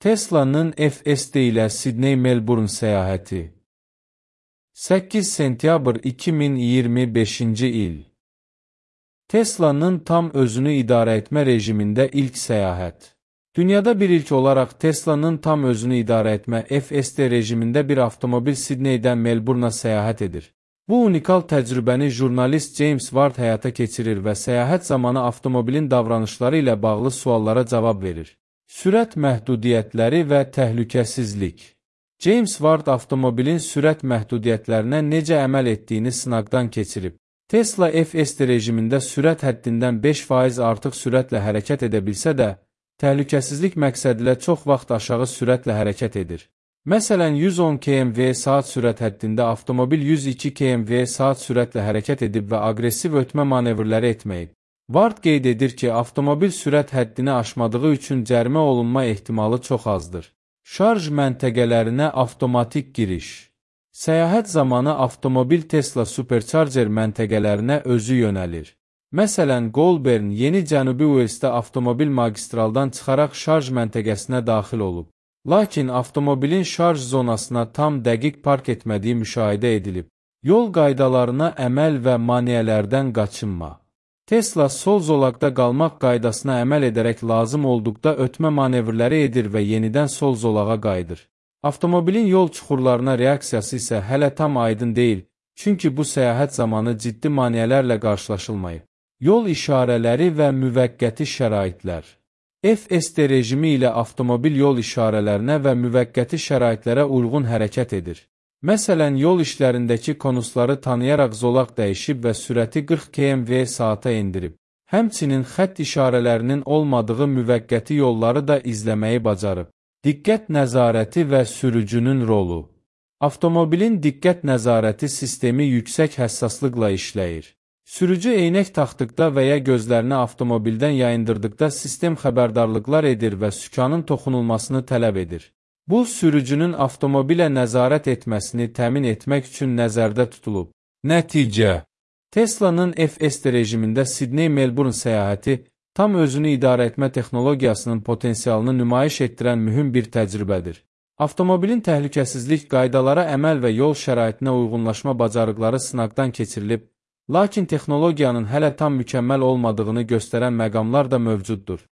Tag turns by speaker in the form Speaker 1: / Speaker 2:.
Speaker 1: Tesla'nın FSD ilə Sidney-Melbourne səyahəti 8 sentyabr 2025-ci il Tesla'nın tam özünü idarə etmə rejimində ilk səyahət. Dünyada bir ilk olaraq Tesla'nın tam özünü idarə etmə FSD rejimində bir avtomobil Sidneydən Melbourne'a səyahət edir. Bu unikal təcrübəni jurnalist James Ward həyata keçirir və səyahət zamanı avtomobilin davranışları ilə bağlı suallara cavab verir. Sürət məhdudiyyətləri və təhlükəsizlik. James Ward avtomobilin sürət məhdudiyyətlərinə necə əməl etdiyini sınaqdan keçirib. Tesla FSD rejimində sürət həddindən 5% artıq sürətlə hərəkət edə bilsə də, təhlükəsizlik məqsədilə çox vaxt aşağı sürətlə hərəkət edir. Məsələn, 110 km/s sürət həddində avtomobil 102 km/s sürətlə hərəkət edib və aqressiv ötmə manevrləri etməyib. Ward qeyd edir ki, avtomobil sürət həddini aşmadığı üçün cərimə olunma ehtimalı çox azdır. Şarj məntəqələrinə avtomatik giriş. Səyahət zamanı avtomobil Tesla Supercharger məntəqələrinə özü yönəlir. Məsələn, Goulburn, Yeni Cənubi Uelsdə avtomobil magistraldan çıxaraq şarj məntəqəsinə daxil olub. Lakin avtomobilin şarj zonasına tam dəqiq park etmədiyi müşahidə edilib. Yol qaydalarına əməl və maneələrdən qaçınma. Tesla sol zolaqda qalmaq qaydasına əməl edərək lazım olduqda ötmə manevrləri edir və yenidən sol zolağa qayıdır. Avtomobilin yol çuxurlarına reaksiyası isə hələ tam aydın deyil, çünki bu səyahət zamanı ciddi maneələrlə qarşılaşılmayıb. Yol işarələri və müvəqqəti şəraitlər. FSD rejimi ilə avtomobil yol işarələrinə və müvəqqəti şəraitlərə uyğun hərəkət edir. Məsələn, yol işlərindəki konusları tanıyaraq zolaq dəyişib və sürəti 40 km/s-a endirib. Həmçinin xətt işarələrinin olmadığı müvəqqəti yolları da izləməyi bacarıb. Diqqət nəzarəti və sürücünün rolu. Avtomobilin diqqət nəzarəti sistemi yüksək həssaslıqla işləyir. Sürücü eynək taxdıqda və ya gözlərini avtomobildən yayındırdıqda sistem xəbərdarlıqlar edir və sükanın toxunulmasını tələb edir. Bu, sürücünün avtomobilə nəzarət etməsini təmin etmək üçün nəzərdə tutulub. Nəticə: Tesla'nın FSD rejimində Sidney-Melbourne səyahəti tam özünü idarə etmə texnologiyasının potensialını nümayiş etdirən mühüm bir təcrübədir. Avtomobilin təhlükəsizlik qaydalara əməl və yol şəraitinə uyğunlaşma bacarıqları sınaqdan keçirilib, lakin texnologiyanın hələ tam mükəmməl olmadığını göstərən məqamlar da mövcuddur.